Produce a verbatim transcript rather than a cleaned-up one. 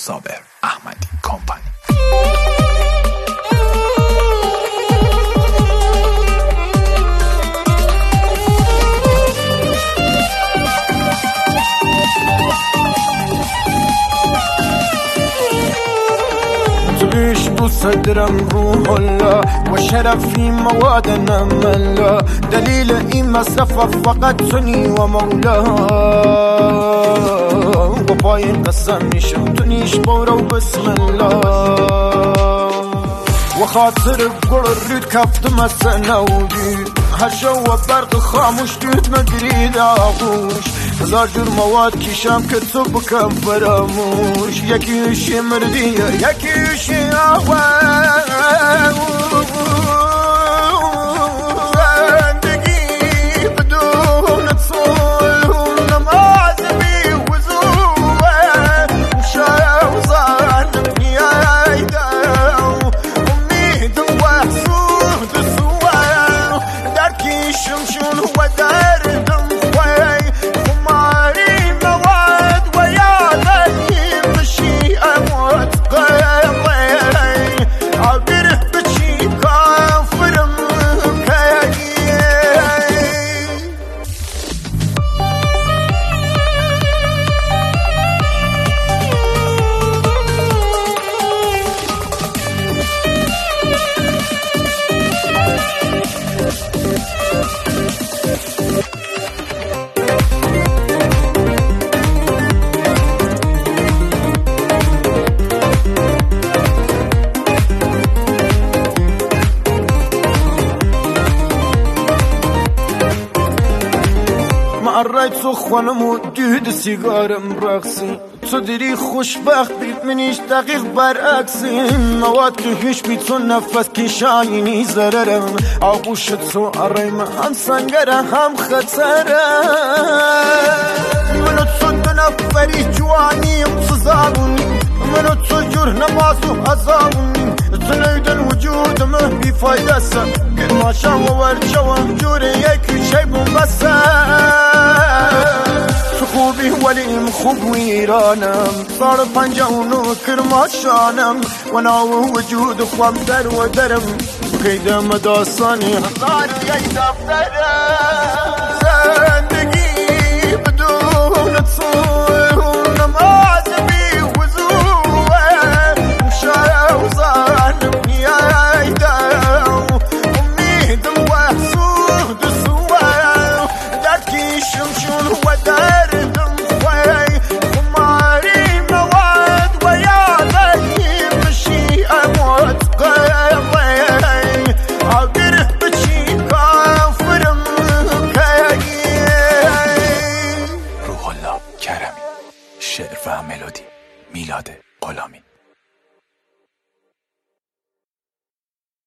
صابر احمدی کمپانی. تعيش بصدرم روح الله وشرفي مواد نملا دليل إما صفى فقط سني ومولاه وباين قسمي شمتنيش بورا وبسم الله وخاطر بقول ريد كفت مسنا وديد هالجو برق خاموش ديت مدريد آغوش هزار جور مواد كيشام كتب كم فراموش يكي شي مردية يكي شي آوان زندگي بدون تصول نمازبي وزوه وشايا وظالم يايدا أميد وحسود سوا داركي شمشون وداردم خوي خماري مواد ويادي مشي أموت قيمي عبر بشي كافر مكاي قريت سخوان مودود سيجار مرقصي صدري خوشبخت بيت منيش دقيق برعكسي مواد که هیچ بیتون نفس که شاینی زررم آغوشت سو عریم هم سنگره هم خطره منو تو دو نفری جوانیم سزاونی منو تو جور نماسو هزاونی تنيدن وجودمه بفايدة سا كل ما شاو ورجوه جوري يكي شي بمبسا خوبی ولیم خوب ویرانم صار پنجاونو کرماشانم و ناو وجود خوام در و درم قیدم داستانی هزار یک دفترم زندگی بدون تصور نمازبی وزوه وشایا و ظالم یایدم امید و حسود سوا درکی شمشون و در شعر و ملودی میلاد غلامی.